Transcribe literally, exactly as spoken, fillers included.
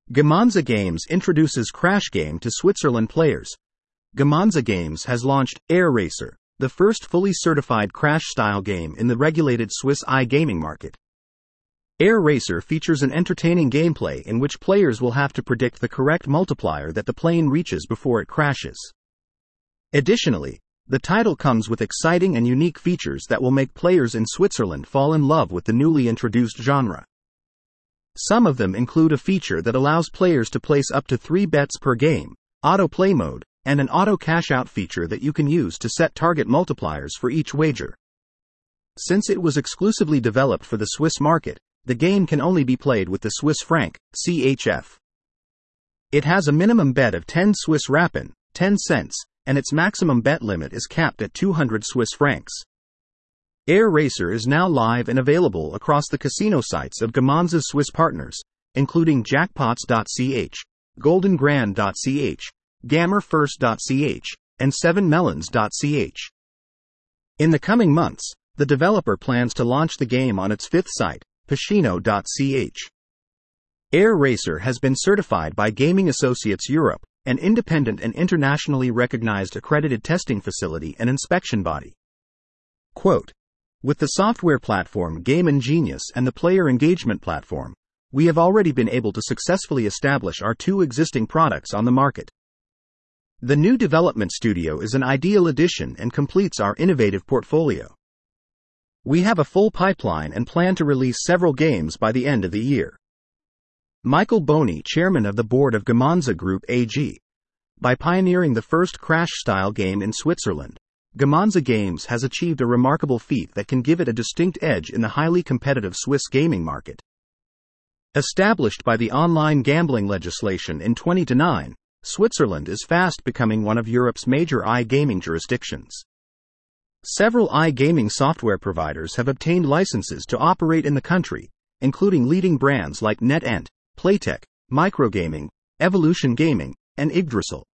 Gamonza Games introduces Crash Game to Switzerland players. Gamonza Games has launched Air Racer, the first fully certified Crash-style game in the regulated Swiss iGaming market. Air Racer features an entertaining gameplay in which players will have to predict the correct multiplier that the plane reaches before it crashes. Additionally, the title comes with exciting and unique features that will make players in Switzerland fall in love with the newly introduced genre. Some of them include a feature that allows players to place up to three bets per game, auto play mode, and an auto cash-out feature that you can use to set target multipliers for each wager. Since it was exclusively developed for the Swiss market, the game can only be played with the Swiss franc, C H F. It has a minimum bet of ten Swiss Rappen, ten cents, and its maximum bet limit is capped at two hundred Swiss francs. Air Racer is now live and available across the casino sites of Gamonza's Swiss partners, including jackpots dot c h, golden grand dot c h, gamer first dot c h, and seven melons dot c h. In the coming months, the developer plans to launch the game on its fifth site, pacino dot c h. Air Racer has been certified by Gaming Associates Europe, an independent and internationally recognized accredited testing facility and inspection body. Quote, "With the software platform Game Ingenious and the player engagement platform, we have already been able to successfully establish our two existing products on the market. The new development studio is an ideal addition and completes our innovative portfolio. We have a full pipeline and plan to release several games by the end of the year." Michael Boney, chairman of the board of Gamonza Group A G. By pioneering the first Crash-style game in Switzerland, Gamonza Games has achieved a remarkable feat that can give it a distinct edge in the highly competitive Swiss gaming market. Established by the online gambling legislation in two thousand nine, Switzerland is fast becoming one of Europe's major iGaming jurisdictions. Several iGaming software providers have obtained licenses to operate in the country, including leading brands like NetEnt, Playtech, Microgaming, Evolution Gaming, and Yggdrasil.